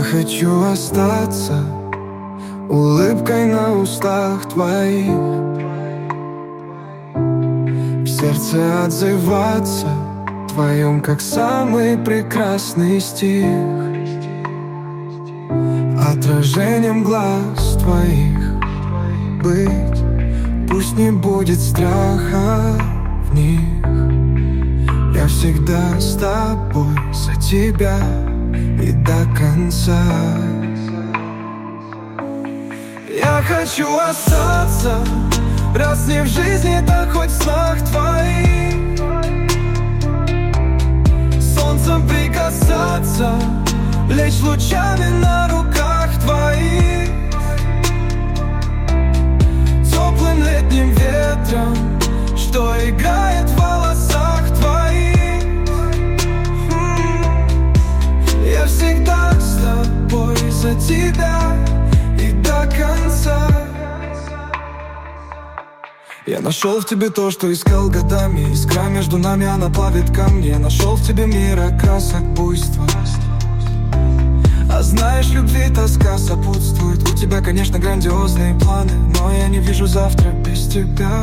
хочу остаться улыбкой на устах твоих, в сердце отзываться твоем, как самый прекрасный стих, отражением глаз твоих быть. Пусть не будет страха в них, я всегда с тобой, за тебя и до конца. Я хочу остаться, раз не в жизни, так хоть в снах твоих, солнцем прикасаться, лечь лучами на руках твоих, теплым летним ветром, что играет в волосах твоих. Я всегда с тобой, за тебя и до конца. Я нашел в тебе то, что искал годами. Искра между нами, она плавит камни. Я нашел в тебе мир окрасок буйства. А знаешь, любви тоска сопутствует. У тебя, конечно, грандиозные планы, но я не вижу завтра без тебя.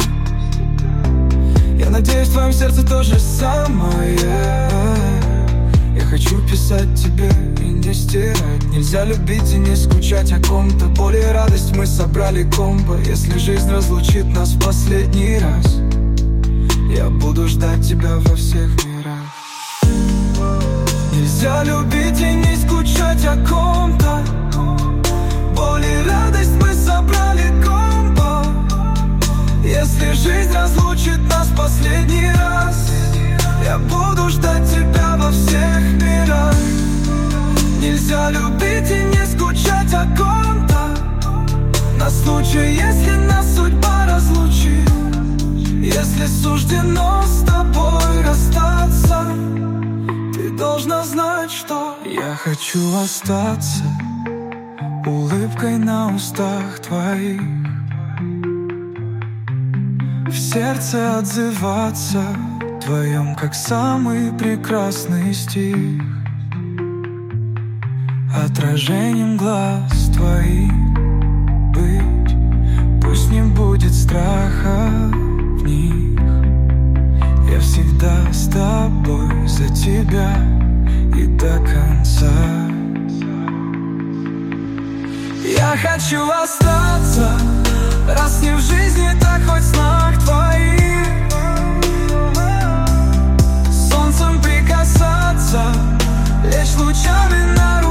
Я надеюсь, в твоем сердце то же самое. Я хочу писать тебе и не стирать. Нельзя любить и не скучать о ком-то. Боль и радость мы собрали комбо. Если жизнь разлучит нас в последний раз, я буду ждать тебя во всех мирах. Нельзя любить и не скучать о ком-то. Боль и радость мы собрали комбо. Если жизнь разлучит нас в последний раз, я буду ждать тебя во всех мирах. Нельзя любить и не скучать о ком-то, на случай, если нас судьба разлучит. Если суждено с тобой расстаться, ты должна знать, что я хочу остаться улыбкой на устах твоих, в сердце отзываться твоем, как самый прекрасный стих, отражением глаз твоих быть. Пусть не будет страха в них, я всегда с тобой, за тебя и до конца. Я хочу остаться, раз не в жизни, так хоть в снах твоих, солнцем прикасаться, лечь лучами на